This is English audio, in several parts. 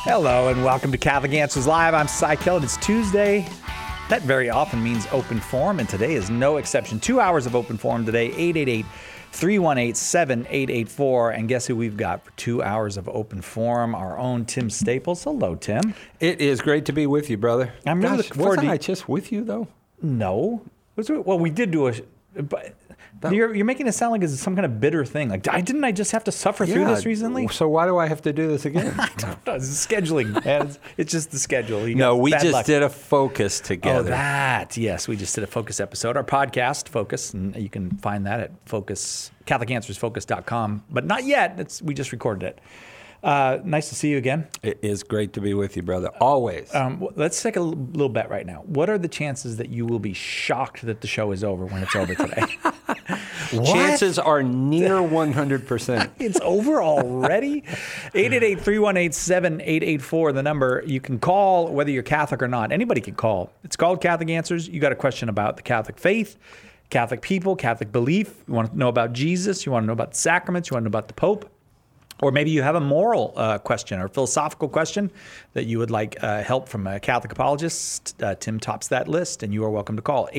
Hello and welcome to Catholic Answers Live. I'm Cy Kellett. It's Tuesday. That very often means open forum, and today is no exception. 2 hours of open forum today, 888-318-7884. And guess who we've got for 2 hours of open forum? Our own Tim Staples. Hello, Tim. It is great to be with you, brother. I'm really looking forward to... Wasn't I just with you, though? No. Well, we did do a... But you're making it sound like it's some kind of bitter thing. Like, didn't I just have to suffer through this recently? So why do I have to do this again? I don't know. It's scheduling, man. It's just the schedule. We just did a Focus together. Oh, that. Yes, we just did a Focus episode. Our podcast, Focus, and you can find that at CatholicAnswersFocus.com. But not yet. We just recorded it. Nice to see you again. It is great to be with you, brother. Always. Let's take a little bet right now. What are the chances that you will be shocked that the show is over when it's over today? Chances are near 100%. It's over already? 888-318-7884, the number. You can call whether you're Catholic or not. Anybody can call. It's called Catholic Answers. You got a question about the Catholic faith, Catholic people, Catholic belief. You want to know about Jesus. You want to know about the sacraments. You want to know about the Pope. Or maybe you have a moral question or philosophical question that you would like help from a Catholic apologist. Tim tops that list, and you are welcome to call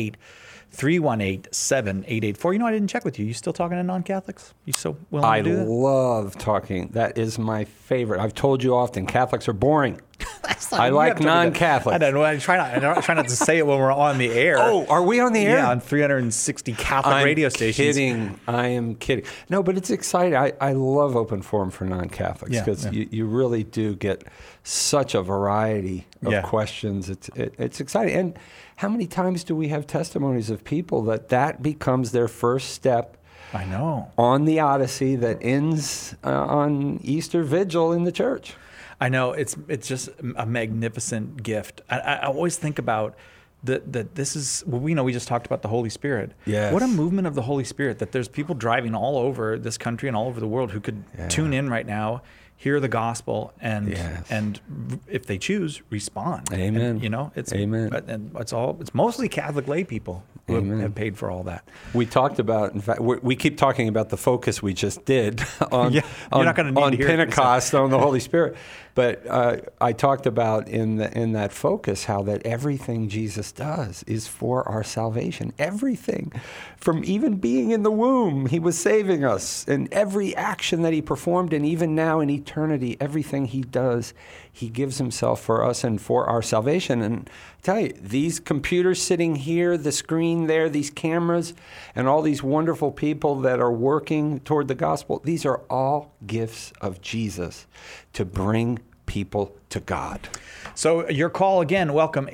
888-318-7884. You know, I didn't check with you. You still talking to non-Catholics? You so willing to do that? I love talking. That is my favorite. I've told you often, Catholics are boring. I like non-Catholics. I don't know. I try not to say it when we're on the air. Oh, are we on the air? Yeah, on 360 Catholic radio stations. I am kidding. No, but it's exciting. I love open forum for non-Catholics because you really do get such a variety of questions. It's exciting. And how many times do we have testimonies of people that becomes their first step? I know. On the Odyssey that ends on Easter Vigil in the church. I know. It's just a magnificent gift. I always think about that this is, we just talked about the Holy Spirit. Yes. What a movement of the Holy Spirit, that there's people driving all over this country and all over the world who could tune in right now, hear the gospel, and if they choose, respond. Amen. And, it's Amen. And it's mostly Catholic lay people who have paid for all that. We talked about, in fact, we keep talking about the Focus we just did on Pentecost on the Holy Spirit. But I talked about in that Focus how that everything Jesus does is for our salvation. Everything. From even being in the womb, he was saving us. And every action that he performed, and even now in eternity, everything he does, he gives himself for us and for our salvation. And I tell you, these computers sitting here, the screen there, these cameras, and all these wonderful people that are working toward the gospel, these are all gifts of Jesus to bring people to God. So your call again, welcome,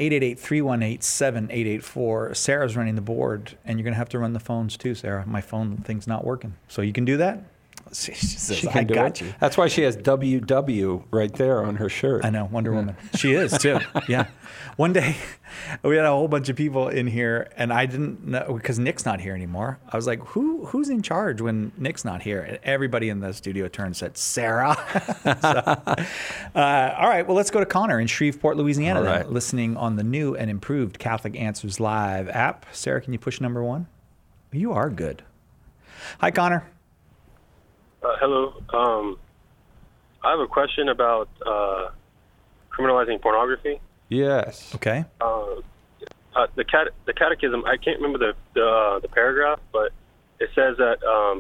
888-318-7884. Sarah's running the board, and you're going to have to run the phones too, Sarah. My phone thing's not working. So you can do that? She says, I got you. That's why she has WW right there on her shirt. I know, Wonder Woman. She is too, yeah. One day, we had a whole bunch of people in here, and I didn't know, because Nick's not here anymore. I was like, who's in charge when Nick's not here? And everybody in the studio turned and said, Sarah. All right, well, let's go to Connor in Shreveport, Louisiana, right. Listening on the new and improved Catholic Answers Live app. Sarah, can you push number 1? You are good. Hi, Connor. Hello. I have a question about criminalizing pornography. Yes. Okay. The catechism, I can't remember the paragraph, but it says that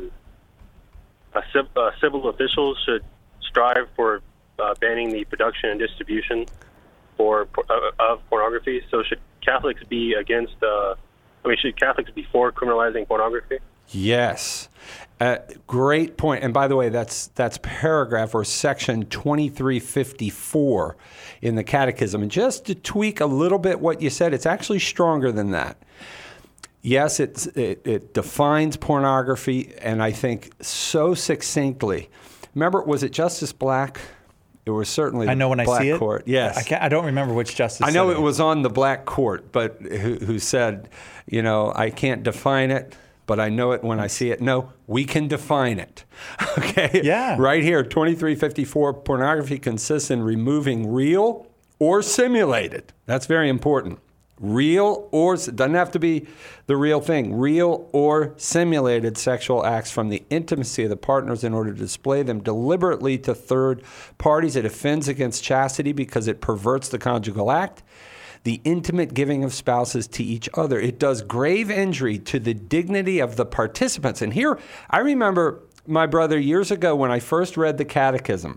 civil officials should strive for banning the production and distribution of pornography. So should Catholics be should Catholics be for criminalizing pornography? Yes. Great point. And by the way, that's paragraph or section 2354 in the Catechism. And just to tweak a little bit what you said, it's actually stronger than that. Yes, it defines pornography, and I think so succinctly. Remember, was it Justice Black? It was certainly I know when Black I see it. Court. Yes. I don't remember which justice I know said it was on the Black Court, but who said, I can't define it, but I know it when I see it. No, we can define it. Okay? Yeah. Right here, 2354, pornography consists in removing real or simulated. That's very important. real or, doesn't have to be the real thing, real or simulated sexual acts from the intimacy of the partners in order to display them deliberately to third parties. It offends against chastity because it perverts the conjugal act, the intimate giving of spouses to each other. It does grave injury to the dignity of the participants. And here, I remember, my brother, years ago when I first read the Catechism,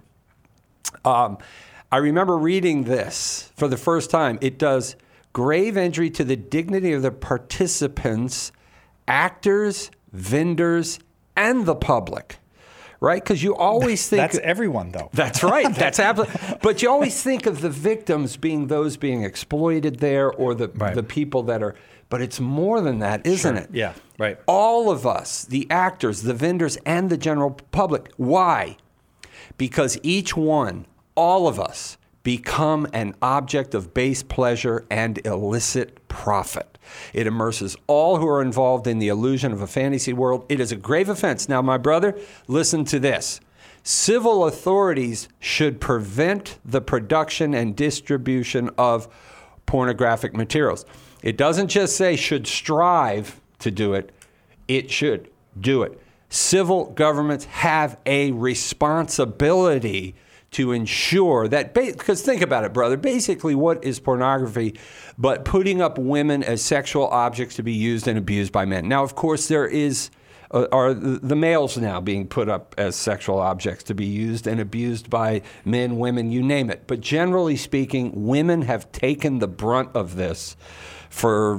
I remember reading this for the first time. It does grave injury to the dignity of the participants, actors, vendors, and the public. Right? Because you always think... That's everyone, though. That's right. That's absolutely... But you always think of the victims being those being exploited there, or the people that are... But it's more than that, isn't it? Yeah, right. All of us, the actors, the vendors, and the general public. Why? Because each one, all of us, become an object of base pleasure and illicit profit. It immerses all who are involved in the illusion of a fantasy world. It is a grave offense. Now, my brother, listen to this. Civil authorities should prevent the production and distribution of pornographic materials. It doesn't just say should strive to do it. It should do it. Civil governments have a responsibility to ensure that, because think about it, brother, basically what is pornography but putting up women as sexual objects to be used and abused by men? Now, of course, there are the males now being put up as sexual objects to be used and abused by men, women, you name it. But generally speaking, women have taken the brunt of this for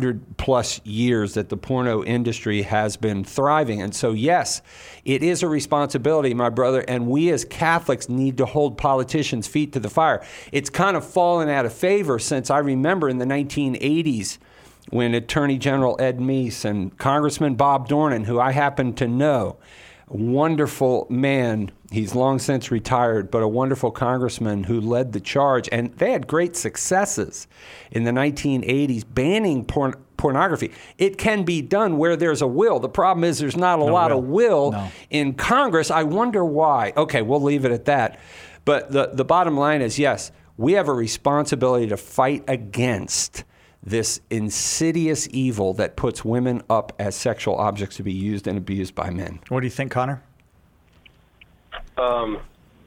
100+ years that the porno industry has been thriving. And so, yes, it is a responsibility, my brother, and we as Catholics need to hold politicians' feet to the fire. It's kind of fallen out of favor since I remember in the 1980s when Attorney General Ed Meese and Congressman Bob Dornan, who I happen to know, a wonderful man, he's long since retired, but a wonderful congressman who led the charge. And they had great successes in the 1980s banning pornography. It can be done where there's a will. The problem is there's not a lot of will in Congress. I wonder why. Okay, we'll leave it at that. But the bottom line is, yes, we have a responsibility to fight against this insidious evil that puts women up as sexual objects to be used and abused by men. What do you think, Connor? I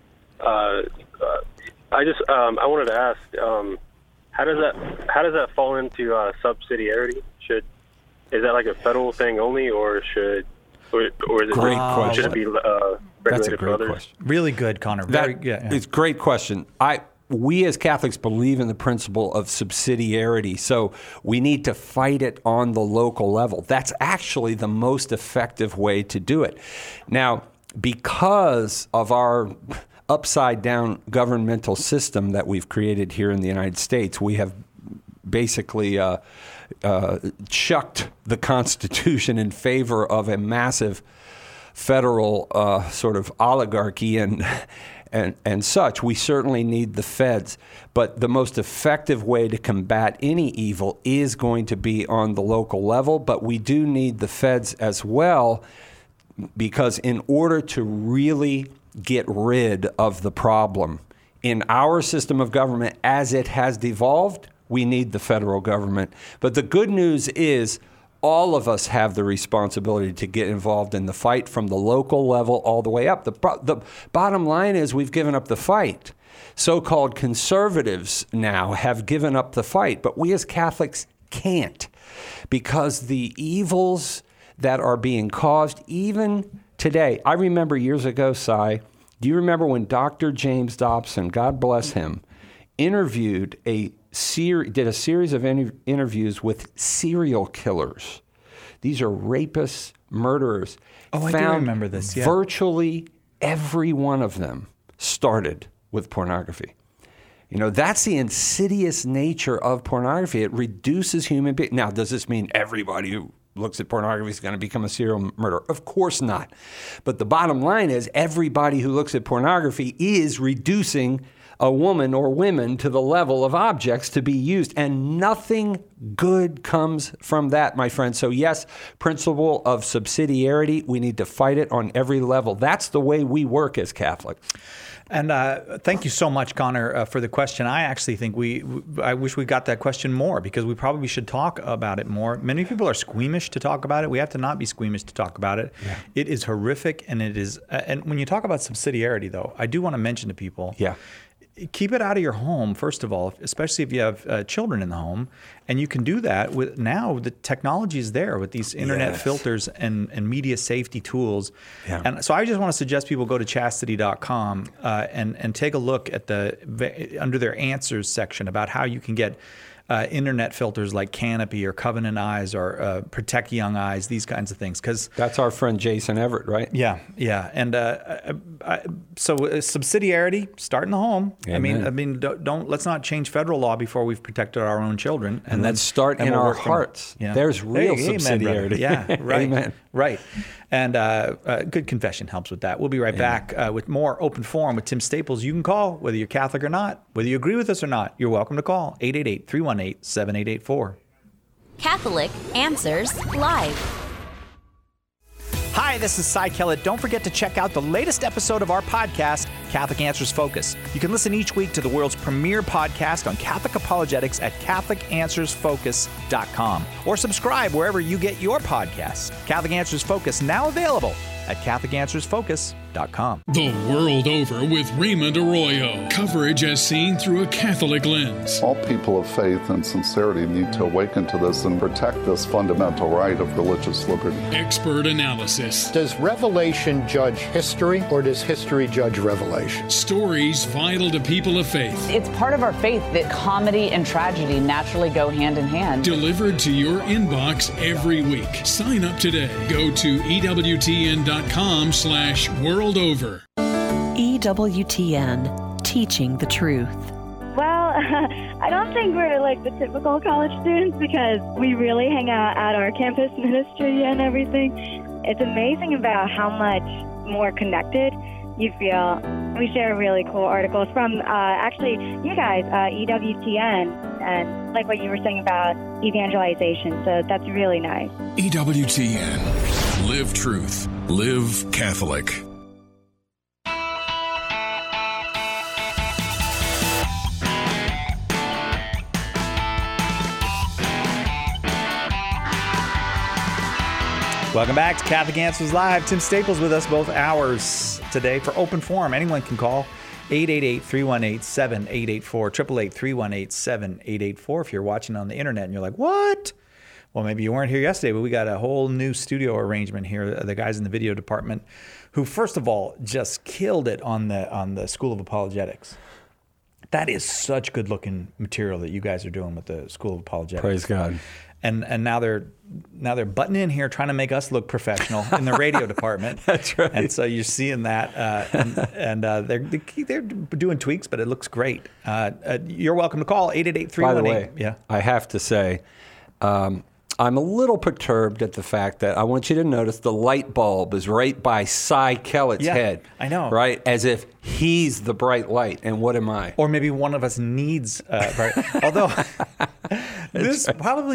wanted to ask, how does that fall into subsidiarity? Is that like a federal thing only, or is it great question? Should it be regulated for others? Question. Really good, Connor. It's a great question. We as Catholics believe in the principle of subsidiarity, so we need to fight it on the local level. That's actually the most effective way to do it. Now, because of our upside-down governmental system that we've created here in the United States, we have basically chucked the Constitution in favor of a massive federal sort of oligarchy and such. We certainly need the feds, but the most effective way to combat any evil is going to be on the local level, but we do need the feds as well, because in order to really get rid of the problem in our system of government as it has devolved, we need the federal government. But the good news is all of us have the responsibility to get involved in the fight from the local level all the way up. The bottom line is we've given up the fight. So-called conservatives now have given up the fight, but we as Catholics can't, because the evils that are being caused even today. I remember years ago, Cy, do you remember when Dr. James Dobson, God bless him, did a series of interviews with serial killers? These are rapists, murderers. Oh, I do remember this. Yeah. Virtually every one of them started with pornography. You know, that's the insidious nature of pornography. It reduces human beings. Now, does this mean everybody who looks at pornography is going to become a serial murderer? Of course not. But the bottom line is everybody who looks at pornography is reducing a woman or women to the level of objects to be used. And nothing good comes from that, my friend. So yes, principle of subsidiarity, we need to fight it on every level. That's the way we work as Catholics. And thank you so much, Connor, for the question. I actually think I wish we got that question more, because we probably should talk about it more. Many people are squeamish to talk about it. We have to not be squeamish to talk about it. Yeah. It is horrific, and it is. And when you talk about subsidiarity, though, I do want to mention to people. Yeah. Keep it out of your home, first of all, especially if you have children in the home. And you can do that with now the technology is there with these internet filters and media safety tools. Yeah. And so I just want to suggest people go to chastity.com and take a look at under their answers section about how you can get internet filters like Canopy or Covenant Eyes or Protect Young Eyes, these kinds of things. Because that's our friend Jason Everett, right? Yeah. And so subsidiarity, start in the home. Amen. I mean, don't let's not change federal law before we've protected our own children. And let's start in our hearts. There's real subsidiarity. Yeah, right. Amen. Right. And good confession helps with that. We'll be right back with more Open Forum with Tim Staples. You can call, whether you're Catholic or not, whether you agree with us or not. You're welcome to call 888-318-7884. Catholic Answers Live. Hi, this is Cy Kellett. Don't forget to check out the latest episode of our podcast, Catholic Answers Focus. You can listen each week to the world's premier podcast on Catholic apologetics at CatholicAnswersFocus.com or subscribe wherever you get your podcasts. Catholic Answers Focus, now available at CatholicAnswersFocus.com. The World Over with Raymond Arroyo. Coverage as seen through a Catholic lens. All people of faith and sincerity need to awaken to this and protect this fundamental right of religious liberty. Expert analysis. Does Revelation judge history, or does history judge Revelation? Stories vital to people of faith. It's part of our faith that comedy and tragedy naturally go hand in hand. Delivered to your inbox every week. Sign up today. Go to EWTN.com/world over. EWTN, teaching the truth. Well, I don't think we're like the typical college students because we really hang out at our campus ministry and everything. It's amazing about how much more connected you feel. We share really cool articles from actually you guys, EWTN, and like what you were saying about evangelization. So that's really nice. EWTN. Live truth. Live Catholic. Welcome back to Catholic Answers Live. Tim Staples with us both hours today for Open Forum. Anyone can call 888-318-7884, 888-318-7884. If you're watching on the internet and you're like, what? Well, maybe you weren't here yesterday, but we got a whole new studio arrangement here. The guys in the video department who, first of all, just killed it on the School of Apologetics. That is such good-looking material that you guys are doing with the School of Apologetics. Praise God. And now they're butting in here trying to make us look professional in the radio department. That's right. And so you're seeing that, and they're doing tweaks, but it looks great. You're welcome to call 888-318. By the way, I have to say, I'm a little perturbed at the fact that I want you to notice the light bulb is right by Cy Kellett's head. I know. Right? As if he's the bright light, and what am I? Or maybe one of us needs bright. Although I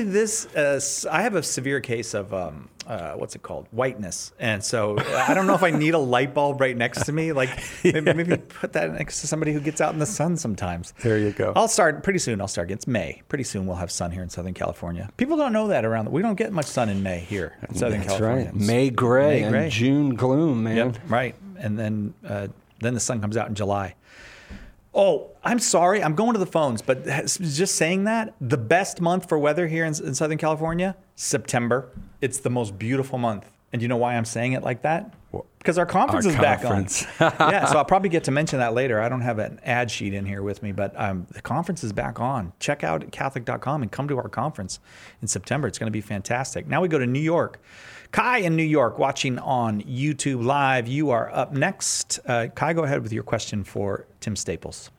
have a severe case of what's it called? Whiteness. And so I don't know if I need a light bulb right next to me. Like maybe put that next to somebody who gets out in the sun sometimes. There you go. Pretty soon. It's May. Pretty soon we'll have sun here in Southern California. People don't know that we don't get much sun in May here in Southern California. Right. May gray and June gloom, man. Yep, right. And then the sun comes out in July. Oh, I'm sorry. I'm going to the phones, but just saying that, the best month for weather here in Southern California, September. It's the most beautiful month. And you know why I'm saying it like that? Because our conference is back on. Yeah, so I'll probably get to mention that later. I don't have an ad sheet in here with me, but the conference is back on. Check out Catholic.com and come to our conference in September. It's going to be fantastic. Now we go to New York. Kai in New York watching on YouTube Live. You are up next. Kai, go ahead with your question for Tim Staples.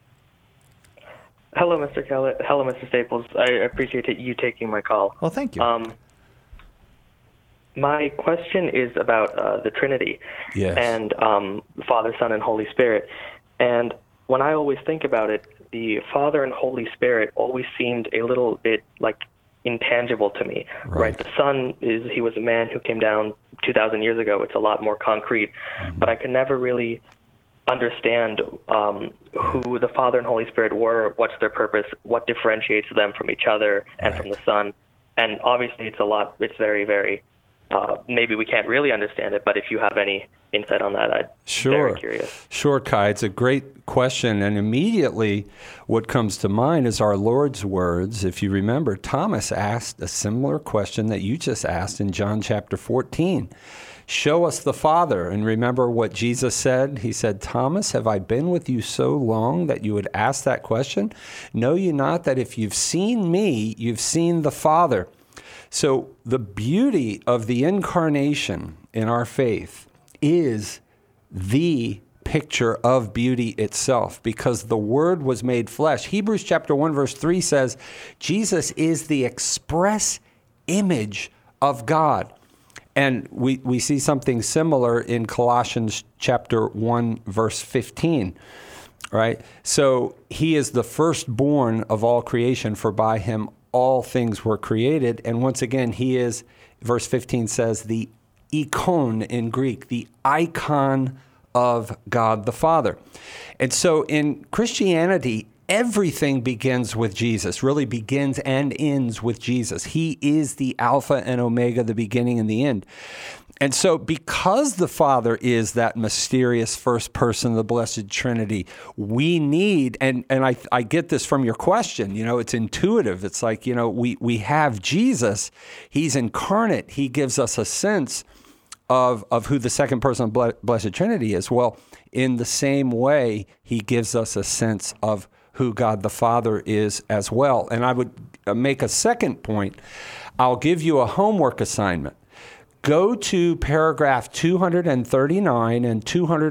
Hello, Mr. Kellett. Hello, Mr. Staples. I appreciate you taking my call. Well, thank you. My question is about the Trinity and Father, Son, and Holy Spirit. And when I always think about it, the Father and Holy Spirit always seemed a little bit like intangible to me, right? The Son he was a man who came down 2,000 years ago. It's a lot more concrete, but I could never really understand who the Father and Holy Spirit were, what's their purpose, what differentiates them from each other and from the Son. And obviously it's very, very, maybe we can't really understand it, but if you have any insight on that, I'm very curious. Sure, Kai. It's a great question. And immediately what comes to mind is our Lord's words. If you remember, Thomas asked a similar question that you just asked in John chapter 14. Show us the Father. And remember what Jesus said? He said, Thomas, have I been with you so long that you would ask that question? Know you not that if you've seen me, you've seen the Father? So the beauty of the incarnation in our faith is the picture of beauty itself, because the Word was made flesh. Hebrews chapter 1 verse 3 says, Jesus is the express image of God. And we see something similar in Colossians chapter 1 verse 15, right? So he is the firstborn of all creation, for by him all things were created. And once again, he is, verse 15 says, the ikon in Greek, the icon of God the Father. And so in Christianity, everything begins with Jesus, really begins and ends with Jesus. He is the Alpha and Omega, the beginning and the end. And so because the Father is that mysterious first person of the Blessed Trinity, we need, and I get this from your question, it's intuitive. It's like, we have Jesus. He's incarnate. He gives us a sense of who the second person of Blessed Trinity is. Well, in the same way, he gives us a sense of who God the Father is as well. And I would make a second point. I'll give you a homework assignment. Go to paragraph 239 and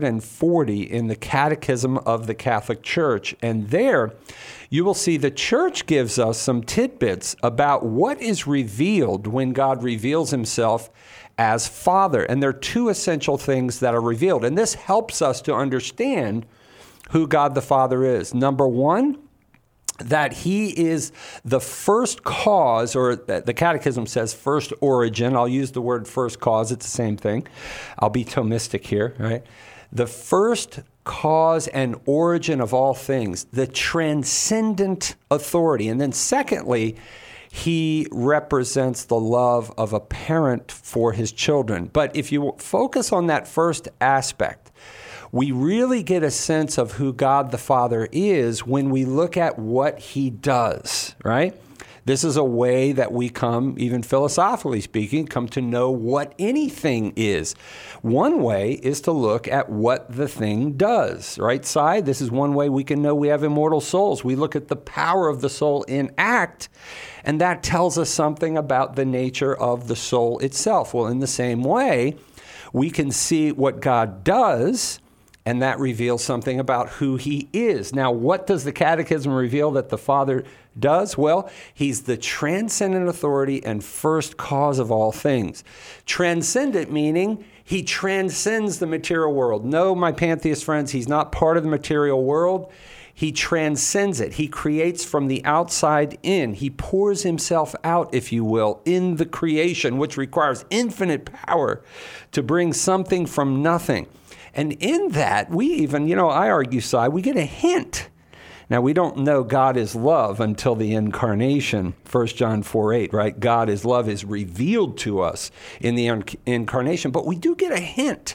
240 in the Catechism of the Catholic Church. And there you will see the Church gives us some tidbits about what is revealed when God reveals himself as Father. And there are two essential things that are revealed. And this helps us to understand who God the Father is. Number one, that he is the first cause, or the Catechism says first origin. I'll use the word first cause. It's the same thing. I'll be Thomistic here, right? The first cause and origin of all things, the transcendent authority. And then secondly, he represents the love of a parent for his children. But if you focus on that first aspect, we really get a sense of who God the Father is when we look at what he does, right? This is a way that we come, even philosophically speaking, come to know what anything is. One way is to look at what the thing does, right, Si? This is one way we can know we have immortal souls. We look at the power of the soul in act, and that tells us something about the nature of the soul itself. Well, in the same way, we can see what God does, and that reveals something about who he is. Now, what does the Catechism reveal that the Father does? Well, he's the transcendent authority and first cause of all things. Transcendent meaning he transcends the material world. No, my pantheist friends, he's not part of the material world. He transcends it. He creates from the outside in. He pours himself out, if you will, in the creation, which requires infinite power to bring something from nothing. And in that, we even, I argue, Si, we get a hint. Now, we don't know God is love until the incarnation. 1 John 4:8, right? God is love is revealed to us in the incarnation. But we do get a hint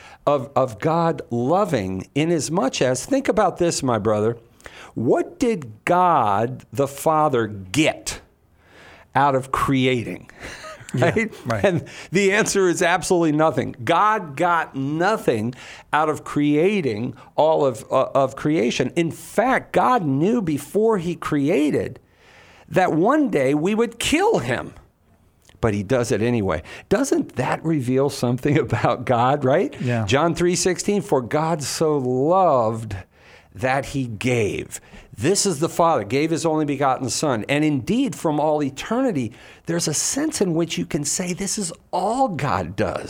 of God loving inasmuch as, think about this, my brother. What did God the Father get out of creating? Right? Yeah, right? And the answer is absolutely nothing. God got nothing out of creating all of creation. In fact, God knew before he created that one day we would kill him. But he does it anyway. Doesn't that reveal something about God, right? Yeah. John 3:16, for God so loved that he gave. This is the Father, gave his only begotten Son. And indeed, from all eternity, there's a sense in which you can say this is all God does.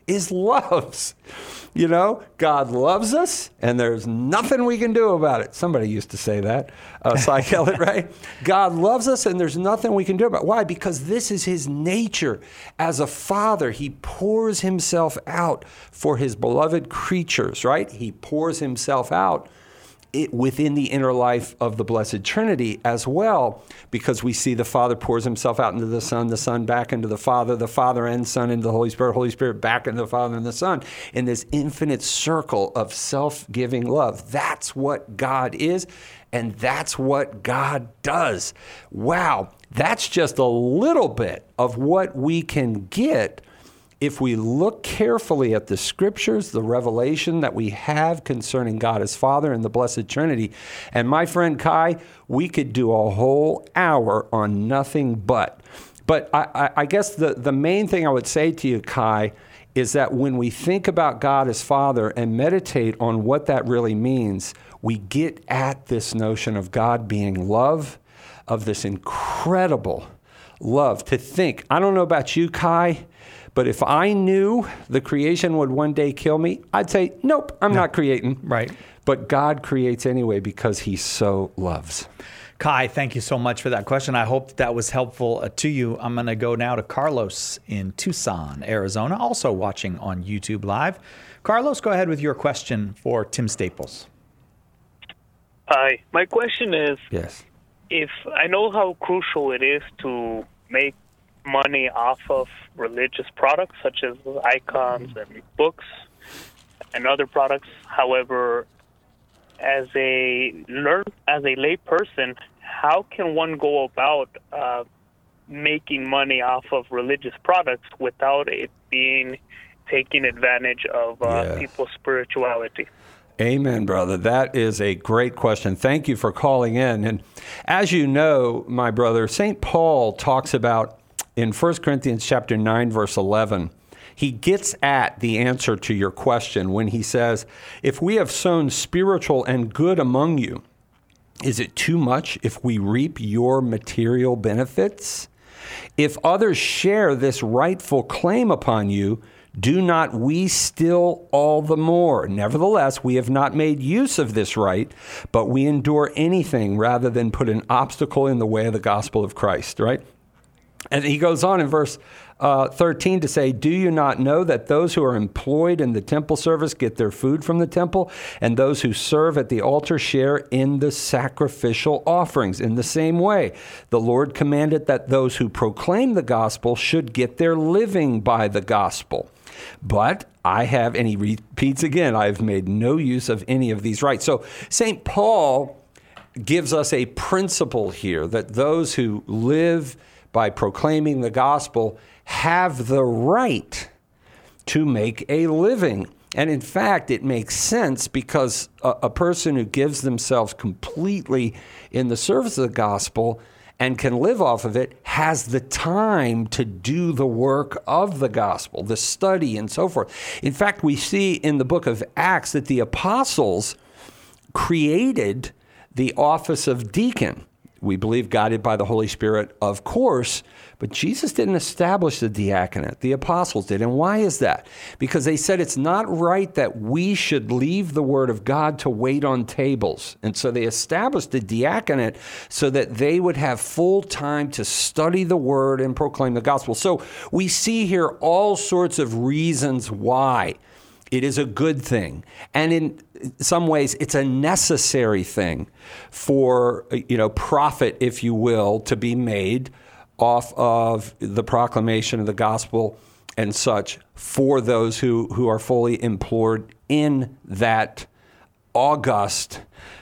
is loves. You know, God loves us, and there's nothing we can do about it. Somebody used to say that, Cy Kellett, right? God loves us, and there's nothing we can do about it. Why? Because this is his nature. As a father, he pours himself out for his beloved creatures, right? He pours himself out within the inner life of the Blessed Trinity as well, because we see the Father pours himself out into the Son back into the Father and Son into the Holy Spirit back into the Father and the Son, in this infinite circle of self-giving love. That's what God is, and that's what God does. Wow, that's just a little bit of what we can get if we look carefully at the scriptures, the revelation that we have concerning God as Father and the Blessed Trinity. And my friend Kai, we could do a whole hour on nothing but. But I guess the main thing I would say to you, Kai, is that when we think about God as Father and meditate on what that really means, we get at this notion of God being love, of this incredible love. To think, I don't know about you, Kai, but if I knew the creation would one day kill me, I'd say, nope, I'm not creating. Right. But God creates anyway because he so loves. Kai, thank you so much for that question. I hope that was helpful to you. I'm going to go now to Carlos in Tucson, Arizona, also watching on YouTube Live. Carlos, go ahead with your question for Tim Staples. Hi. My question is, yes, if I know how crucial it is to make money off of religious products such as icons and books and other products. However, as a lay person, how can one go about making money off of religious products without it being taking advantage of people's spirituality? Amen, brother. That is a great question. Thank you for calling in. And as you know, my brother, St. Paul talks about in 1 Corinthians chapter 9, verse 11, he gets at the answer to your question when he says, if we have sown spiritual and good among you, is it too much if we reap your material benefits? If others share this rightful claim upon you, do not we still all the more? Nevertheless, we have not made use of this right, but we endure anything rather than put an obstacle in the way of the gospel of Christ, right? And he goes on in verse 13 to say, do you not know that those who are employed in the temple service get their food from the temple, and those who serve at the altar share in the sacrificial offerings? In the same way, the Lord commanded that those who proclaim the gospel should get their living by the gospel. But I have, and he repeats again, I have made no use of any of these rights. So St. Paul gives us a principle here that those who live by proclaiming the gospel have the right to make a living. And in fact, it makes sense because a person who gives themselves completely in the service of the gospel and can live off of it has the time to do the work of the gospel, the study and so forth. In fact, we see in the book of Acts that the apostles created the office of deacon. We believe guided by the Holy Spirit, of course, but Jesus didn't establish the diaconate. The apostles did. And why is that? Because they said it's not right that we should leave the word of God to wait on tables. And so they established the diaconate so that they would have full time to study the word and proclaim the gospel. So we see here all sorts of reasons why it is a good thing. And in some ways, it's a necessary thing for, profit, if you will, to be made off of the proclamation of the gospel and such for those who are fully employed in that august,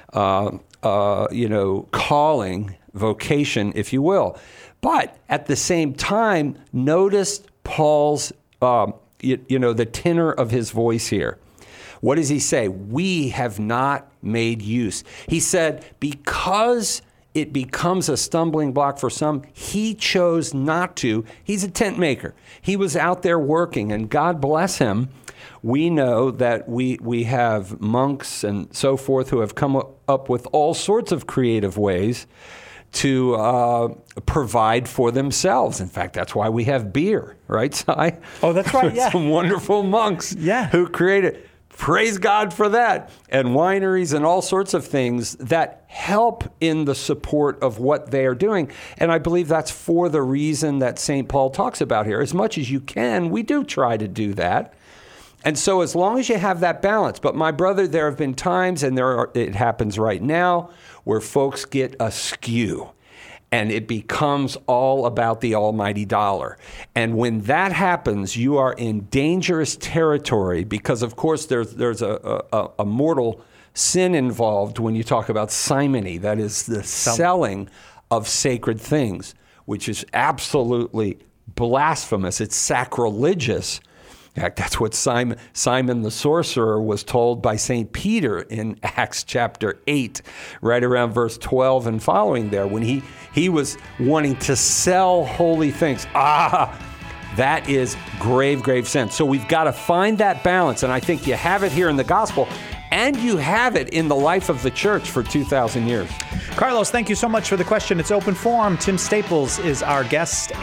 calling, vocation, if you will. But at the same time, notice Paul's the tenor of his voice here. What does he say? We have not made use. He said, because it becomes a stumbling block for some, he chose not to. He's a tent maker. He was out there working, and God bless him. We know that we have monks and so forth who have come up with all sorts of creative ways to provide for themselves. In fact, that's why we have beer, right, Si? Oh, that's right, yeah. Some wonderful monks who created. Praise God for that. And wineries and all sorts of things that help in the support of what they are doing. And I believe that's for the reason that St. Paul talks about here. As much as you can, we do try to do that. And so as long as you have that balance. But my brother, there have been times, and it happens right now, where folks get askew. And it becomes all about the almighty dollar. And when that happens, you are in dangerous territory because, of course, there's a mortal sin involved when you talk about simony. That is the selling of sacred things, which is absolutely blasphemous. It's sacrilegious. In fact, that's what Simon the sorcerer was told by St. Peter in Acts chapter 8, right around verse 12 and following there, when he was wanting to sell holy things. That is grave, grave sin. So we've got to find that balance, and I think you have it here in the gospel, and you have it in the life of the church for 2,000 years. Carlos, thank you so much for the question. It's open forum. Tim Staples is our guest.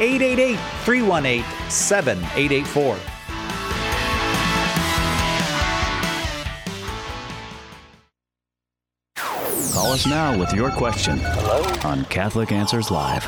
888-318-7884. Call us now with your question on Catholic Answers Live.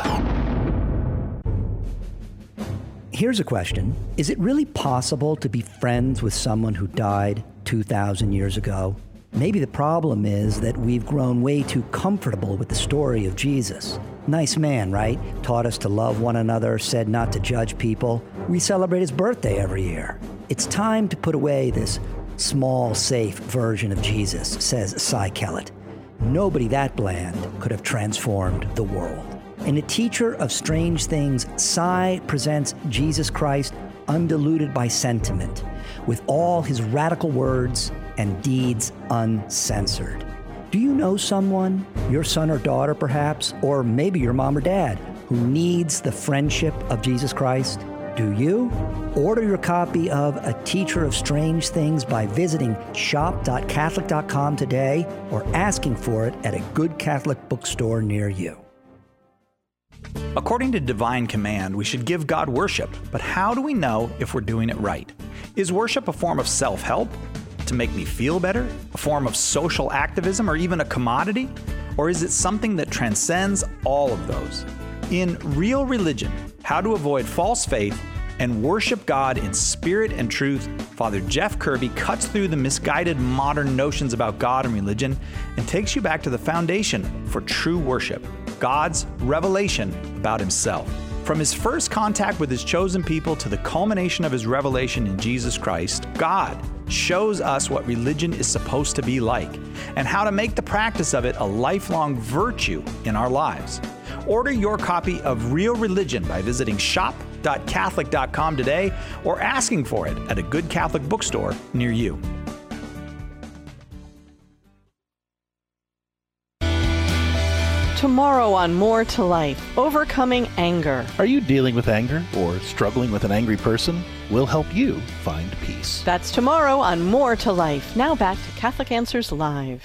Here's a question. Is it really possible to be friends with someone who died 2,000 years ago? Maybe the problem is that we've grown way too comfortable with the story of Jesus. Nice man, right? Taught us to love one another, said not to judge people. We celebrate his birthday every year. It's time to put away this small, safe version of Jesus, says Cy Kellett. Nobody that bland could have transformed the world. In A Teacher of Strange Things, Cy presents Jesus Christ undiluted by sentiment, with all his radical words and deeds uncensored. Do you know someone, your son or daughter perhaps, or maybe your mom or dad, who needs the friendship of Jesus Christ? Do you? Order your copy of A Teacher of Strange Things by visiting shop.catholic.com today or asking for it at a good Catholic bookstore near you. According to divine command, we should give God worship, but how do we know if we're doing it right? Is worship a form of self-help to make me feel better, a form of social activism, or even a commodity? Or is it something that transcends all of those? In Real Religion, How to Avoid False Faith and Worship God in Spirit and Truth, Father Jeff Kirby cuts through the misguided modern notions about God and religion and takes you back to the foundation for true worship, God's revelation about himself. From his first contact with his chosen people to the culmination of his revelation in Jesus Christ, God shows us what religion is supposed to be like and how to make the practice of it a lifelong virtue in our lives. Order your copy of Real Religion by visiting shop.catholic.com today or asking for it at a good Catholic bookstore near you. Tomorrow on More to Life, overcoming anger. Are you dealing with anger or struggling with an angry person? We'll help you find peace. That's tomorrow on More to Life. Now back to Catholic Answers Live.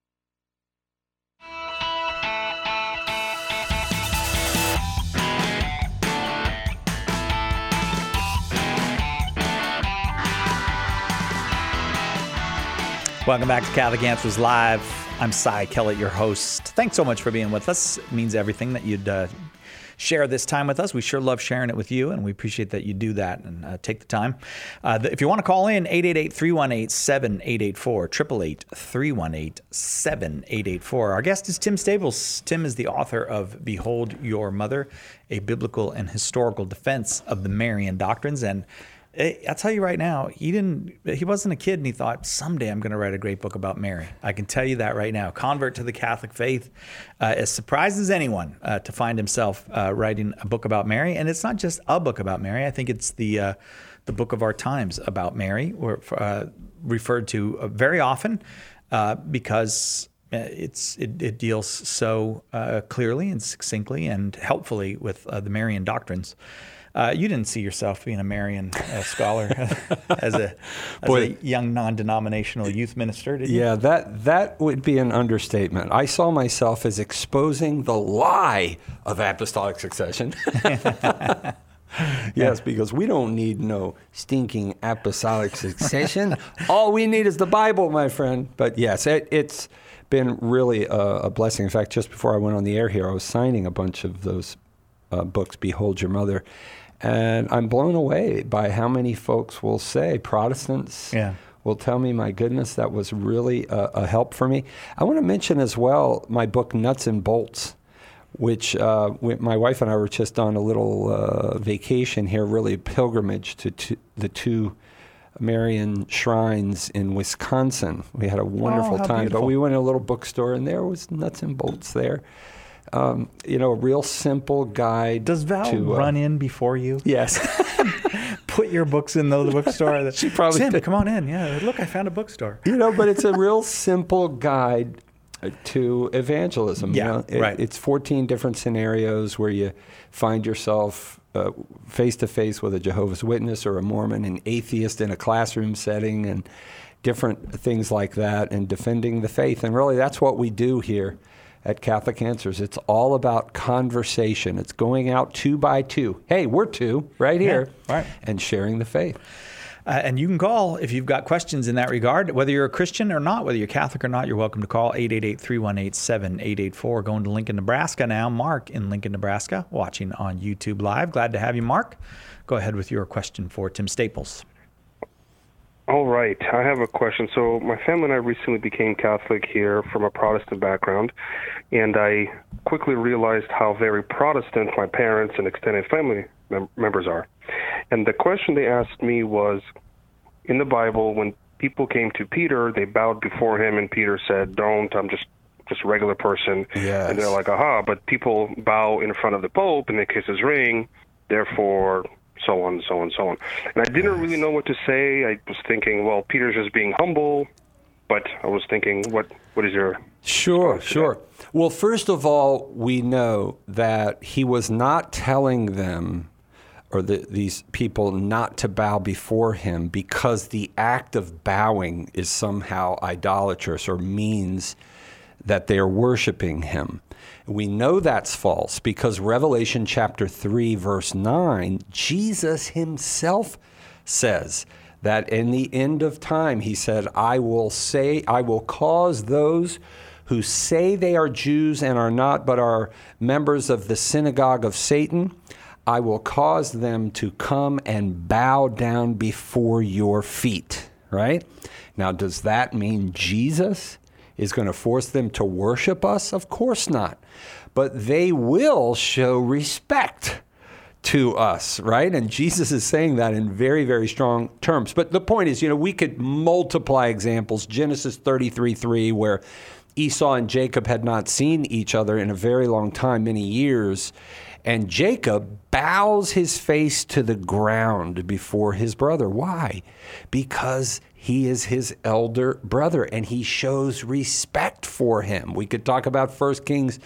Welcome back to Catholic Answers Live. I'm Cy Kellett, your host. Thanks so much for being with us. It means everything that you'd share this time with us. We sure love sharing it with you, and we appreciate that you do that and take the time. If you want to call in, 888-318-7884, 888-318-7884. Our guest is Tim Staples. Tim is the author of Behold Your Mother, a biblical and historical defense of the Marian doctrines. And I'll tell you right now, he wasn't a kid and he thought, someday I'm going to write a great book about Mary. I can tell you that right now. Convert to the Catholic faith, as surprised as anyone to find himself writing a book about Mary. And it's not just a book about Mary. I think it's the book of our times about Mary, or referred to very often because it deals so clearly and succinctly and helpfully with the Marian doctrines. You didn't see yourself being a Marian scholar as a young non-denominational youth minister, did you? Yeah, that would be an understatement. I saw myself as exposing the lie of apostolic succession. Yes, because we don't need no stinking apostolic succession. All we need is the Bible, my friend. But yes, it's been really a blessing. In fact, just before I went on the air here, I was signing a bunch of those books, Behold Your Mother. And I'm blown away by how many folks will say, Protestants will tell me, my goodness, that was really a help for me. I want to mention as well my book, Nuts and Bolts, which my wife and I were just on a little vacation here, really a pilgrimage to the two Marian shrines in Wisconsin. We had a wonderful time. Beautiful. But we went to a little bookstore, and there was Nuts and Bolts there. A real simple guide. Does Val run in before you? Yes. Put your books in the bookstore. She probably Tim, come on in. Yeah, look, I found a bookstore. But it's a real simple guide to evangelism. Yeah, right. It's 14 different scenarios where you find yourself face-to-face with a Jehovah's Witness or a Mormon, an atheist in a classroom setting, and different things like that, and defending the faith. And really, that's what we do here at Catholic Answers. It's all about conversation. It's going out 2 by 2. Hey, we're 2 right here, right, and sharing the faith. And you can call if you've got questions in that regard, whether you're a Christian or not, whether you're Catholic or not. You're welcome to call 888-318-7884. Going to Lincoln, Nebraska now. Mark in Lincoln, Nebraska, watching on YouTube Live. Glad to have you, Mark. Go ahead with your question for Tim Staples. All right. I have a question. So my family and I recently became Catholic here from a Protestant background, and I quickly realized how very Protestant my parents and extended family members are. And the question they asked me was, in the Bible, when people came to Peter, they bowed before him, and Peter said, don't, I'm just a regular person. Yes. And they're like, aha, but people bow in front of the Pope, and they kiss his ring, therefore so on, so on, so on. And I didn't really know what to say. I was thinking, well, Peter's just being humble, but I was thinking, what is your... Sure. Well, first of all, we know that he was not telling them, or these people, not to bow before him because the act of bowing is somehow idolatrous or means that they are worshiping him. We know that's false because Revelation chapter 3, verse 9, Jesus himself says that in the end of time, he said, I will cause those who say they are Jews and are not, but are members of the synagogue of Satan, I will cause them to come and bow down before your feet, right? Now, does that mean Jesus is going to force them to worship us? Of course not. But they will show respect to us, right? And Jesus is saying that in very, very strong terms. But the point is, we could multiply examples. Genesis 33:3, where Esau and Jacob had not seen each other in a very long time, many years. And Jacob bows his face to the ground before his brother. Why? Because he is his elder brother, and he shows respect for him. We could talk about 1 Kings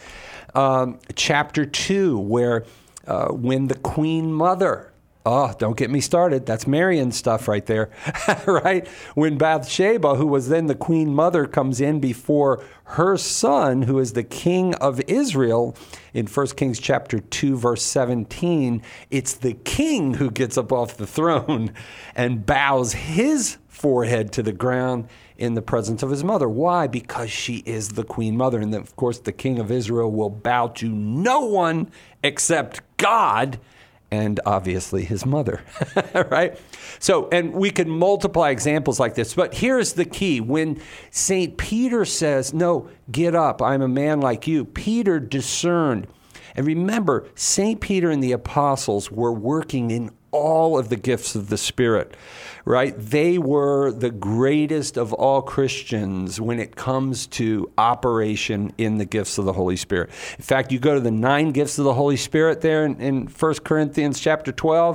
chapter 2, where when the queen mother, don't get me started, that's Marian stuff right there, right? When Bathsheba, who was then the queen mother, comes in before her son, who is the king of Israel, in 1 Kings chapter 2, verse 17, it's the king who gets up off the throne and bows his forehead to the ground in the presence of his mother. Why? Because she is the queen mother. And then, of course, the king of Israel will bow to no one except God and obviously his mother, right? So, and we could multiply examples like this, but here's the key. When St. Peter says, no, get up, I'm a man like you, Peter discerned. And remember, St. Peter and the apostles were working in all of the gifts of the Spirit, right? They were the greatest of all Christians when it comes to operation in the gifts of the Holy Spirit. In fact, you go to the 9 gifts of the Holy Spirit there in 1 Corinthians chapter 12,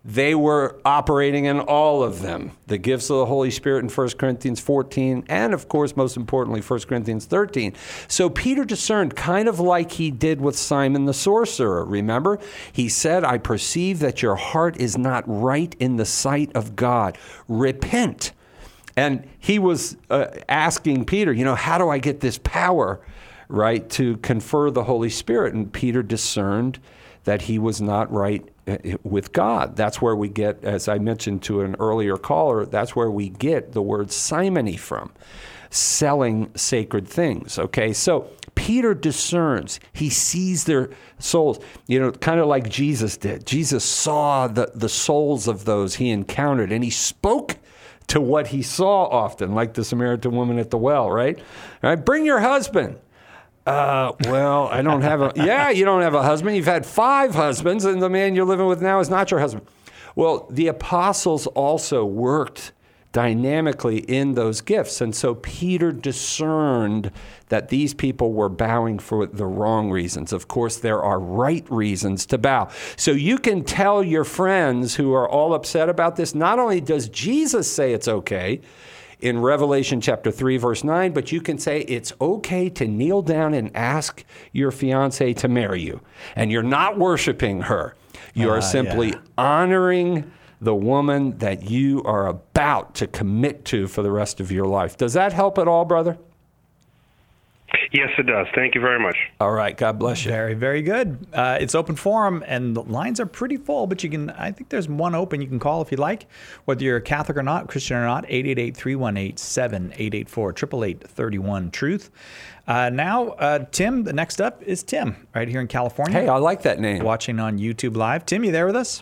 they were operating in all of them. The gifts of the Holy Spirit in 1 Corinthians 14, and of course, most importantly, 1 Corinthians 13. So Peter discerned, kind of like he did with Simon the sorcerer. Remember? He said, I perceive that your heart is not right in the sight of God. Repent. And he was asking Peter, how do I get this power, right, to confer the Holy Spirit? And Peter discerned that he was not right with God. That's where we get, as I mentioned to an earlier caller, that's where we get the word simony from, selling sacred things, okay? So Peter discerns. He sees their souls, kind of like Jesus did. Jesus saw the souls of those he encountered, and he spoke to what he saw often, like the Samaritan woman at the well, right? All right, bring your husband. Well, I don't have a... Yeah, you don't have a husband. You've had 5 husbands, and the man you're living with now is not your husband. Well, the apostles also worked dynamically in those gifts. And so Peter discerned that these people were bowing for the wrong reasons. Of course, there are right reasons to bow. So you can tell your friends who are all upset about this, not only does Jesus say it's okay in Revelation chapter 3, verse 9, but you can say it's okay to kneel down and ask your fiancé to marry you. And you're not worshiping her. You are simply honoring the woman that you are about to commit to for the rest of your life. Does that help at all, brother? Yes, it does. Thank you very much. All right. God bless you. Very, very good. It's open forum, and the lines are pretty full, but I think there's one open. You can call if you like, whether you're Catholic or not, Christian or not, 888-318-7884, 888-31-TRUTH. Now, Tim, the next up is Tim, right here in California. Hey, I like that name. Watching on YouTube Live. Tim, you there with us?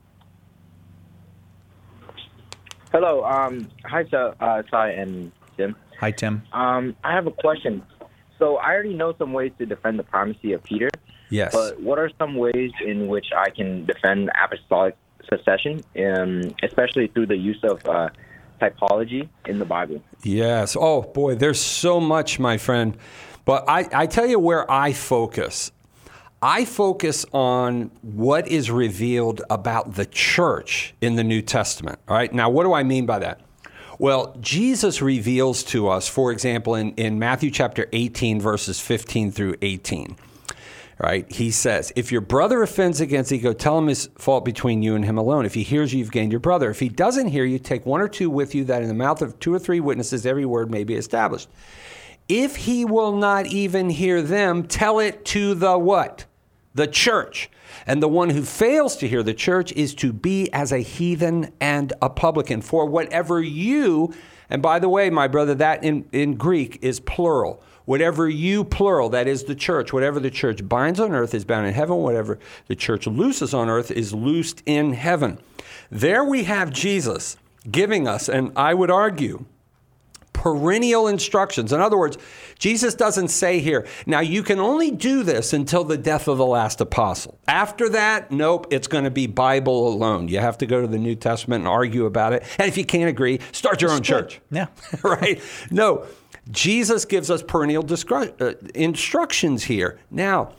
Hello. Hi, Sai and Tim. Hi, Tim. I have a question. So I already know some ways to defend the primacy of Peter. Yes. But what are some ways in which I can defend apostolic succession, especially through the use of typology in the Bible? Yes. Oh, boy, there's so much, my friend. But I tell you where I focus. I focus on what is revealed about the church in the New Testament. All right. Now, what do I mean by that? Well, Jesus reveals to us, for example, in Matthew chapter 18, verses 15 through 18, right? He says, if your brother offends against you, go tell him his fault between you and him alone. If he hears you, you've gained your brother. If he doesn't hear you, take 1 or 2 with you, that in the mouth of 2 or 3 witnesses, every word may be established. If he will not even hear them, tell it to the what? The church. And the one who fails to hear the church is to be as a heathen and a publican. For whatever you, and by the way, my brother, that in Greek is plural. Whatever you, plural, that is the church. Whatever the church binds on earth is bound in heaven. Whatever the church looses on earth is loosed in heaven. There we have Jesus giving us, and I would argue, perennial instructions. In other words, Jesus doesn't say here, now you can only do this until the death of the last apostle. After that, nope, it's going to be Bible alone. You have to go to the New Testament and argue about it. And if you can't agree, start your own church. Yeah. Right? No, Jesus gives us perennial instructions here. Now,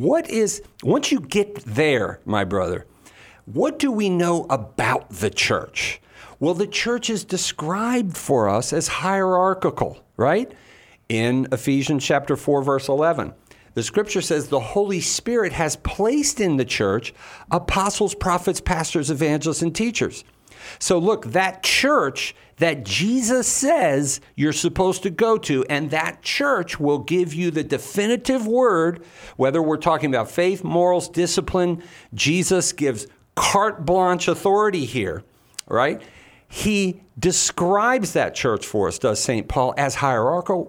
once you get there, my brother, what do we know about the church? Well, the church is described for us as hierarchical, right? In Ephesians chapter 4, verse 11, the scripture says the Holy Spirit has placed in the church apostles, prophets, pastors, evangelists, and teachers. So look, that church that Jesus says you're supposed to go to, and that church will give you the definitive word, whether we're talking about faith, morals, discipline. Jesus gives carte blanche authority here, right? He describes that church for us, does St. Paul, as hierarchical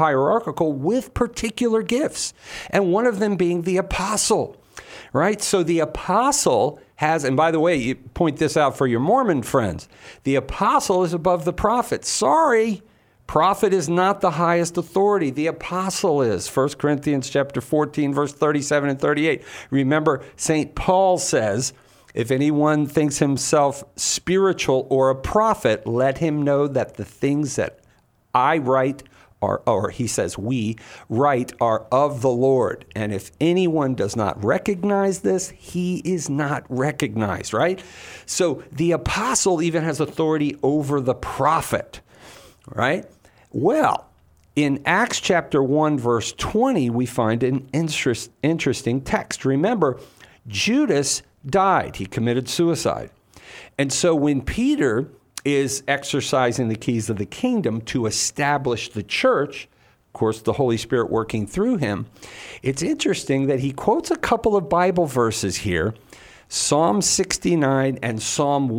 with particular gifts, and one of them being the apostle, right? So the apostle has, and by the way, you point this out for your Mormon friends, the apostle is above the prophet. Sorry, prophet is not the highest authority. The apostle is. 1 Corinthians chapter 14, verse 37 and 38. Remember, St. Paul says, if anyone thinks himself spiritual or a prophet, let him know that the things that I write or he says we write, are of the Lord. And if anyone does not recognize this, he is not recognized, right? So the apostle even has authority over the prophet, right? Well, in Acts chapter 1, verse 20, we find an interesting text. Remember, Judas died. He committed suicide. And so when Peter is exercising the keys of the kingdom to establish the church, of course, the Holy Spirit working through him, it's interesting that he quotes a couple of Bible verses here, Psalm 69 and Psalm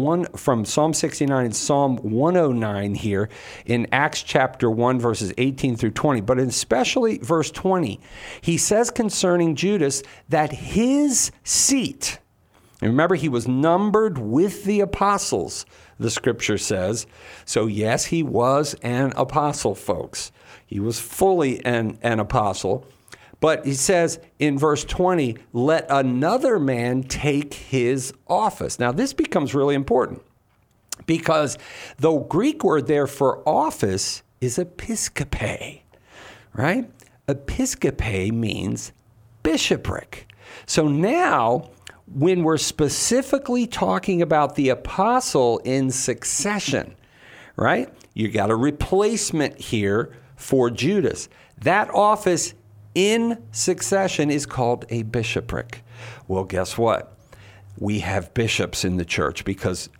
109 here in Acts chapter 1, verses 18 through 20, but especially verse 20. He says concerning Judas that his seat, and remember, he was numbered with the apostles, the scripture says. So yes, he was an apostle, folks. He was fully an apostle. But he says in verse 20, let another man take his office. Now, this becomes really important because the Greek word there for office is episkope, right? Episkope means bishopric. So now, when we're specifically talking about the apostle in succession, right? You got a replacement here for Judas. That office in succession is called a bishopric. Well, guess what? We have bishops in the church because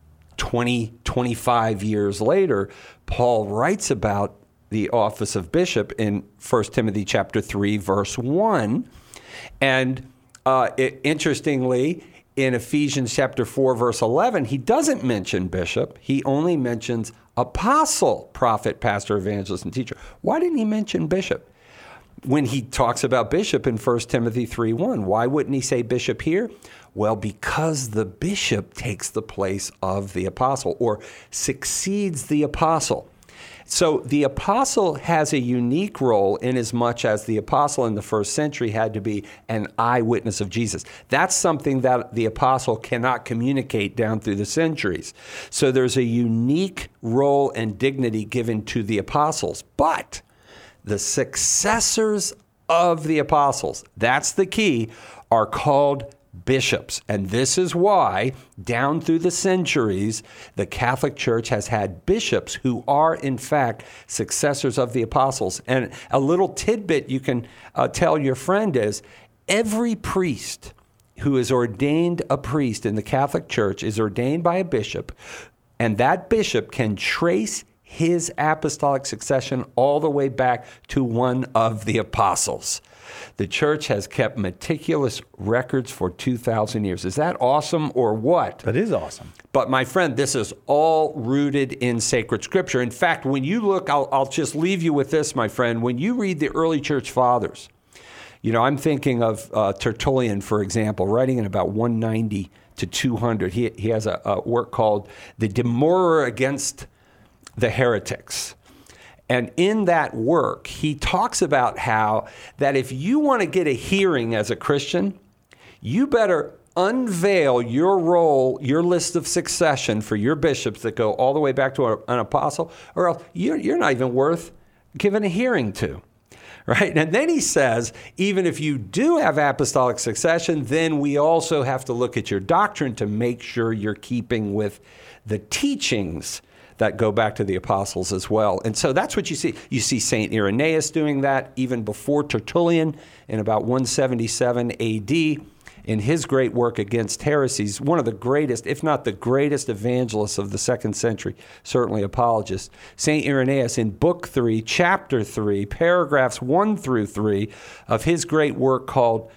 25 years later, Paul writes about the office of bishop in 1 Timothy chapter 3, verse 1. And interestingly, in Ephesians chapter 4, verse 11, he doesn't mention bishop. He only mentions apostle, prophet, pastor, evangelist, and teacher. Why didn't he mention bishop when he talks about bishop in 1 Timothy 3:1? Why wouldn't he say bishop here? Well, because the bishop takes the place of the apostle or succeeds the apostle. So the apostle has a unique role in as much as the apostle in the first century had to be an eyewitness of Jesus. That's something that the apostle cannot communicate down through the centuries. So there's a unique role and dignity given to the apostles. But the successors of the apostles, that's the key, are called bishops. And this is why, down through the centuries, the Catholic Church has had bishops who are, in fact, successors of the apostles. And a little tidbit you can tell your friend is, every priest who is ordained a priest in the Catholic Church is ordained by a bishop, and that bishop can trace his apostolic succession all the way back to one of the apostles. The church has kept meticulous records for 2,000 years. Is that awesome or what? That is awesome. But my friend, this is all rooted in sacred scripture. In fact, when you look, I'll just leave you with this, my friend. When you read the early church fathers, you know, I'm thinking of Tertullian, for example, writing in about 190 to 200. He has a work called The Demurrer Against the Heretics. And in that work, he talks about how that if you want to get a hearing as a Christian, you better unveil your role, your list of succession for your bishops that go all the way back to an apostle, or else you're not even worth giving a hearing to. Right? And then he says, even if you do have apostolic succession, then we also have to look at your doctrine to make sure you're keeping with the teachings that go back to the apostles as well. And so that's what you see. You see St. Irenaeus doing that even before Tertullian in about 177 AD in his great work against heresies, one of the greatest, if not the greatest evangelists of the second century, certainly apologists. St. Irenaeus in Book 3, Chapter 3, paragraphs 1 through 3 of his great work called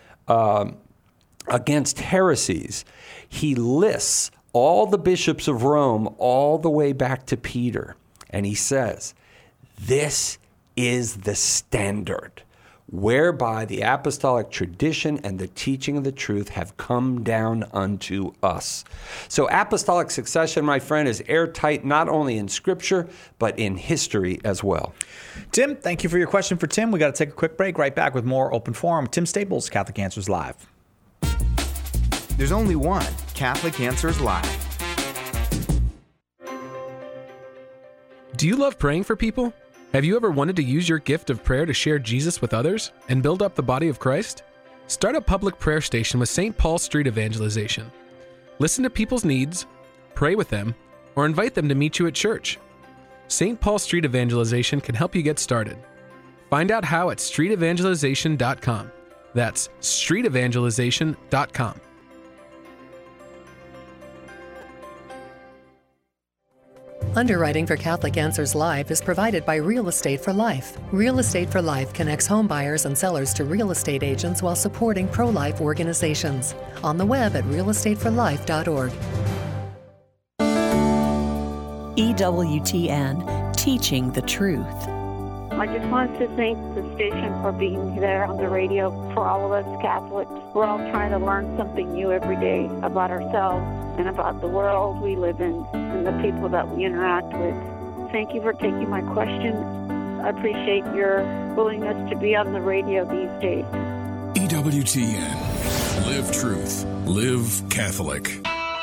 Against Heresies, he lists all the bishops of Rome all the way back to Peter. And he says, this is the standard whereby the apostolic tradition and the teaching of the truth have come down unto us. So apostolic succession, my friend, is airtight not only in Scripture, but in history as well. Tim, thank you for your question for Tim. We got to take a quick break. Right back with more Open Forum. Tim Staples, Catholic Answers Live. There's only one Catholic Answers Live. Do you love praying for people? Have you ever wanted to use your gift of prayer to share Jesus with others and build up the body of Christ? Start a public prayer station with St. Paul Street Evangelization. Listen to people's needs, pray with them, or invite them to meet you at church. St. Paul Street Evangelization can help you get started. Find out how at streetevangelization.com. That's streetevangelization.com. Underwriting for Catholic Answers Live is provided by Real Estate for Life. Real Estate for Life connects home buyers and sellers to real estate agents while supporting pro-life organizations. On the web at realestateforlife.org. EWTN, teaching the truth. I just wanted to thank the station for being there on the radio for all of us Catholics. We're all trying to learn something new every day about ourselves and about the world we live in and the people that we interact with. Thank you for taking my question. I appreciate your willingness to be on the radio these days. EWTN. Live truth. Live Catholic.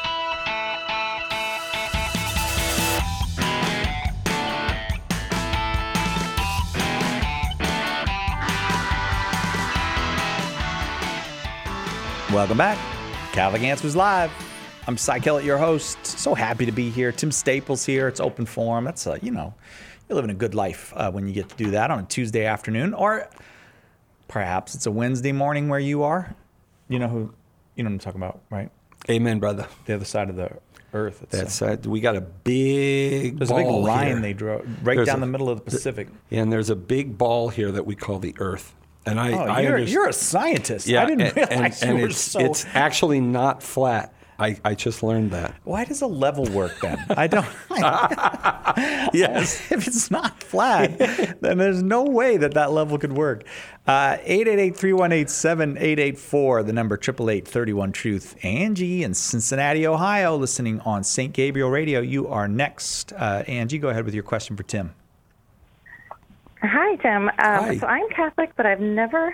Welcome back. Catholic Answers Live. I'm Cy Kellett, your host. So happy to be here. Tim Staples here. It's open forum. That's, you're living a good life when you get to do that on a Tuesday afternoon. Or perhaps it's a Wednesday morning where you are. You know what I'm talking about, right? Amen, brother. The other side of the earth. That's we got a big There's ball a big line here. They drew right down the middle of the Pacific. And there's a big ball here that we call the earth. And you're a scientist. Yeah, I didn't realize you were it's actually not flat. I just learned that. Why does a level work then? I don't. Yes. If it's not flat, then there's no way that level could work. 888-318-7884, the number 888-31-TRUTH. Angie in Cincinnati, Ohio, listening on St. Gabriel Radio. You are next. Angie, go ahead with your question for Tim. Hi, Tim. Hi. So I'm Catholic, but I have never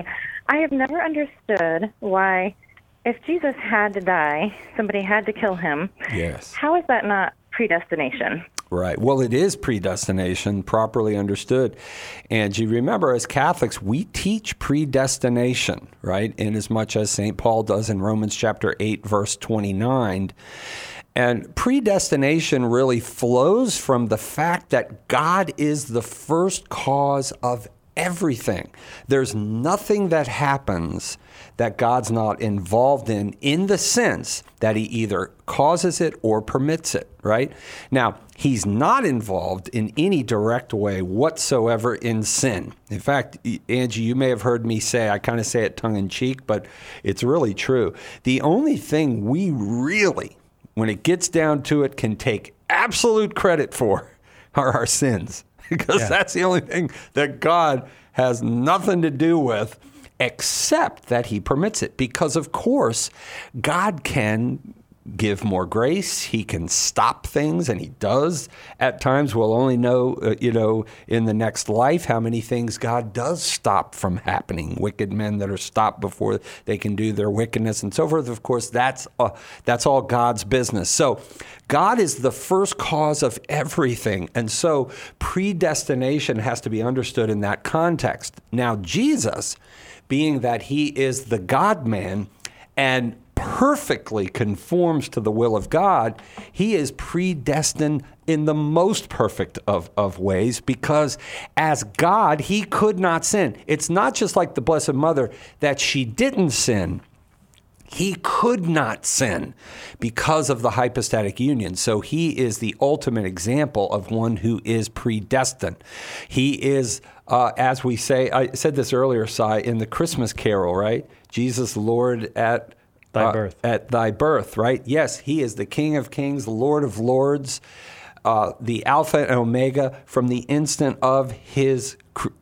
understood why, if Jesus had to die, somebody had to kill him. Yes. How is that not predestination? Right. Well, it is predestination, properly understood. And you remember, as Catholics, we teach predestination, right? In as much as St. Paul does in Romans chapter 8, verse 29. And predestination really flows from the fact that God is the first cause of everything. There's nothing that happens that God's not involved in the sense that he either causes it or permits it, right? Now, he's not involved in any direct way whatsoever in sin. In fact, Angie, you may have heard me say, I kind of say it tongue in cheek, but it's really true. The only thing we really, when it gets down to it, can take absolute credit for are our sins. Because that's the only thing that God has nothing to do with, except that he permits it. Because, of course, God can give more grace. He can stop things, and he does. At times, we'll only know, in the next life how many things God does stop from happening. Wicked men that are stopped before they can do their wickedness and so forth. Of course, that's all God's business. So God is the first cause of everything. And so predestination has to be understood in that context. Now, Jesus, being that he is the God-man and perfectly conforms to the will of God, he is predestined in the most perfect of ways, because as God, he could not sin. It's not just like the Blessed Mother that she didn't sin. He could not sin because of the hypostatic union. So he is the ultimate example of one who is predestined. He is, as we say, I said this earlier, Cy, in the Christmas carol, right? Jesus, Lord, at thy birth, right? Yes, he is the King of Kings, Lord of Lords, the Alpha and Omega from the instant of his,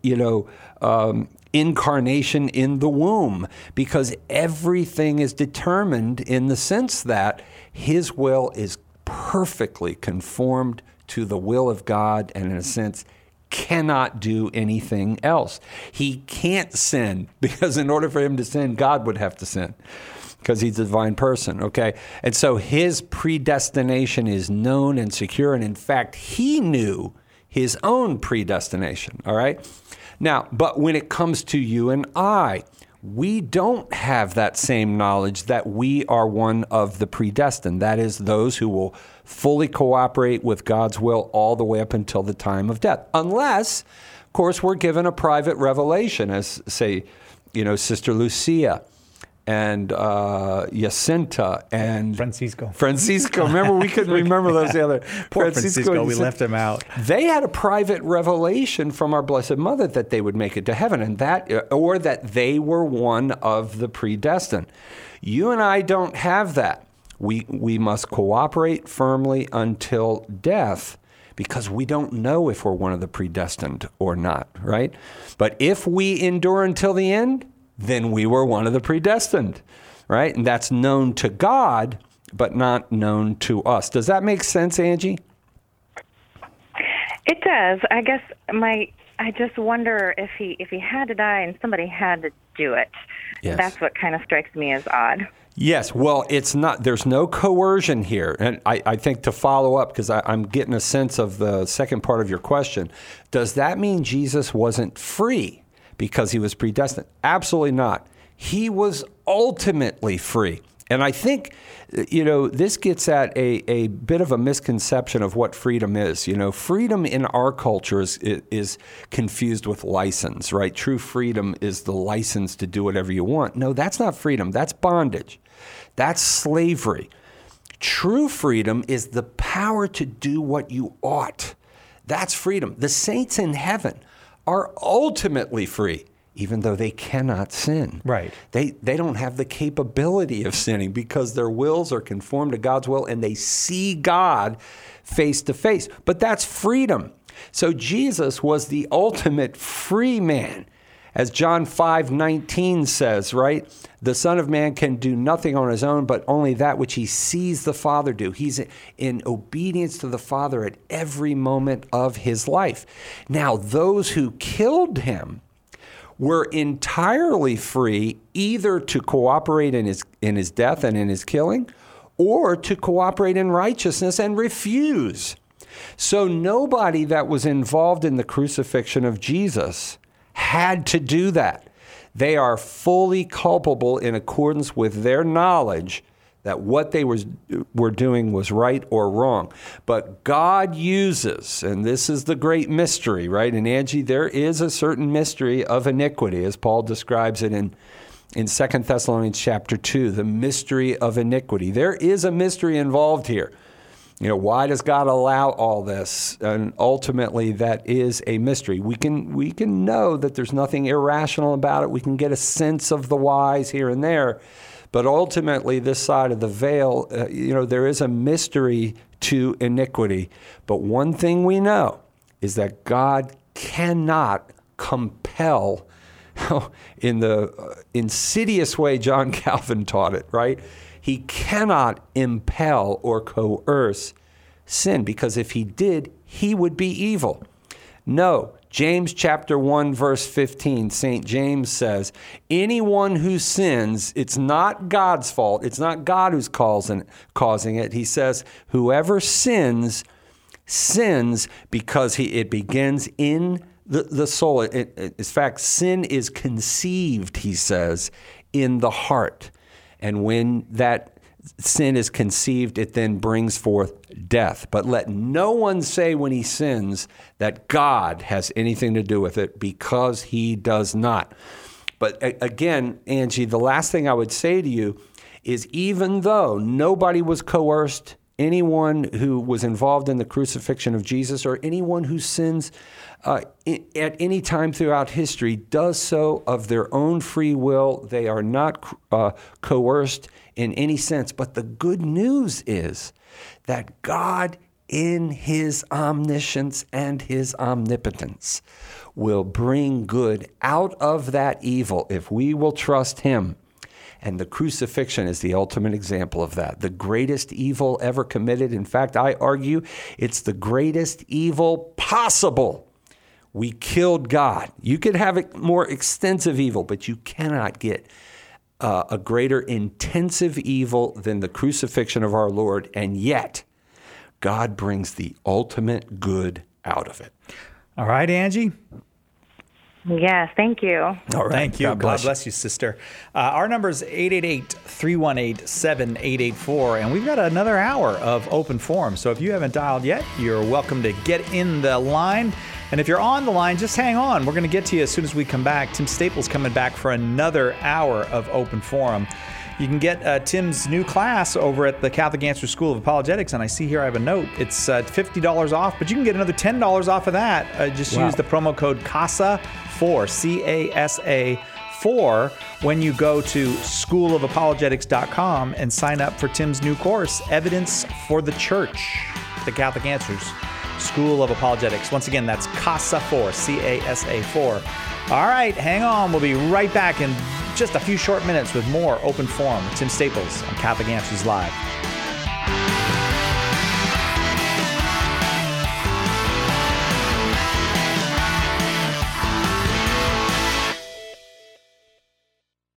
incarnation in the womb, because everything is determined in the sense that his will is perfectly conformed to the will of God, and in a sense cannot do anything else. He can't sin, because in order for him to sin, God would have to sin, because he's a divine person, okay? And so his predestination is known and secure, and in fact, he knew his own predestination, all right? Now, but when it comes to you and I, we don't have that same knowledge that we are one of the predestined. That is, those who will fully cooperate with God's will all the way up until the time of death. Unless, of course, we're given a private revelation, as, say, Sister Lucia and Jacinta and Francisco. Remember, we couldn't remember those the other. Poor Francisco, we left him out. They had a private revelation from our Blessed Mother that they would make it to heaven, and or that they were one of the predestined. You and I don't have that. We must cooperate firmly until death, because we don't know if we're one of the predestined or not, right? But if we endure until the end, then we were one of the predestined, right? And that's known to God, but not known to us. Does that make sense, Angie? It does. I guess I just wonder if he had to die and somebody had to do it. Yes. That's what kind of strikes me as odd. Yes, well, it's not. There's no coercion here. And I think to follow up, because I'm getting a sense of the second part of your question, does that mean Jesus wasn't free because he was predestined? Absolutely not. He was ultimately free. And I think, this gets at a bit of a misconception of what freedom is. Freedom in our culture is confused with license, right? True freedom is the license to do whatever you want. No, that's not freedom. That's bondage. That's slavery. True freedom is the power to do what you ought. That's freedom. The saints in heaven are ultimately free, even though they cannot sin. Right. They don't have the capability of sinning because their wills are conformed to God's will and they see God face to face. But that's freedom. So Jesus was the ultimate free man. As John 5:19 says, right? The Son of Man can do nothing on his own, but only that which he sees the Father do. He's in obedience to the Father at every moment of his life. Now, those who killed him were entirely free either to cooperate in his death and in his killing, or to cooperate in righteousness and refuse. So nobody that was involved in the crucifixion of Jesus had to do that. They are fully culpable in accordance with their knowledge that what they were doing was right or wrong. But God uses, and this is the great mystery, right? And Angie, there is a certain mystery of iniquity, as Paul describes it in 2 Thessalonians chapter 2, the mystery of iniquity. There is a mystery involved here. Why does God allow all this? And ultimately, that is a mystery. We can know that there's nothing irrational about it. We can get a sense of the whys here and there. But ultimately, this side of the veil, there is a mystery to iniquity. But one thing we know is that God cannot compel, in the insidious way John Calvin taught it, right? He cannot impel or coerce sin, because if he did, he would be evil. No, James chapter 1, verse 15, St. James says, anyone who sins, it's not God's fault. It's not God who's causing it. He says, whoever sins because it begins in the soul. In fact, sin is conceived, he says, in the heart. And when that sin is conceived, it then brings forth death. But let no one say when he sins that God has anything to do with it, because he does not. But again, Angie, the last thing I would say to you is, even though nobody was coerced, anyone who was involved in the crucifixion of Jesus, or anyone who sins at any time throughout history, does so of their own free will. They are not coerced in any sense. But the good news is that God, in his omniscience and his omnipotence, will bring good out of that evil if we will trust him. And the crucifixion is the ultimate example of that. The greatest evil ever committed. In fact, I argue it's the greatest evil possible. We killed God. You could have a more extensive evil, but you cannot get a greater intensive evil than the crucifixion of our Lord. And yet, God brings the ultimate good out of it. All right, Angie? Yes, thank you. All right. Thank you. God bless you, sister. Our number is 888-318-7884, and we've got another hour of open forum. So if you haven't dialed yet, you're welcome to get in the line. And if you're on the line, just hang on. We're going to get to you as soon as we come back. Tim Staples coming back for another hour of open forum. You can get Tim's new class over at the Catholic Answers School of Apologetics, and I see here I have a note. It's $50 off, but you can get another $10 off of that. Just use the promo code CASA4, CASA4, when you go to schoolofapologetics.com and sign up for Tim's new course, Evidence for the Church, the Catholic Answers School of Apologetics. Once again, that's CASA4, CASA4. All right, hang on. We'll be right back in just a few short minutes with more Open Forum with Tim Staples on Catholic Answers Live.